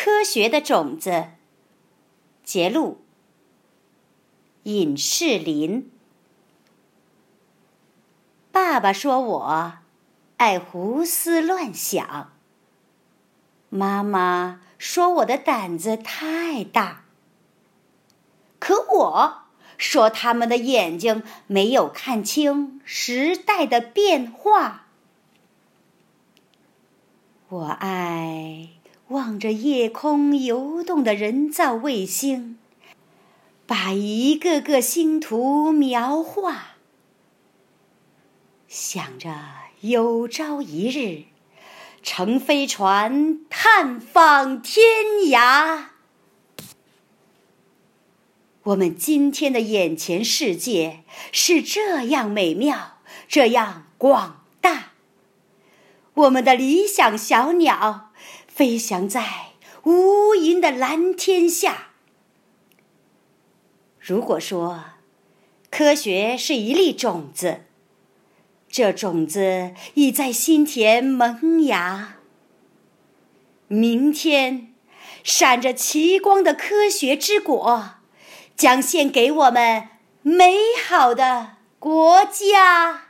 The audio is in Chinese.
科学的种子，节录，尹士林。爸爸说我爱胡思乱想，妈妈说我的胆子太大，可我说他们的眼睛没有看清时代的变化。我爱望着夜空游动的人造卫星，把一个个星图描画，想着有朝一日乘飞船探访天涯。我们今天的眼前世界是这样美妙，这样广大。我们的理想小鸟飞翔在无垠的蓝天下。如果说科学是一粒种子，这种子已在心田萌芽。明天闪着奇光的科学之果，将献给我们美好的国家。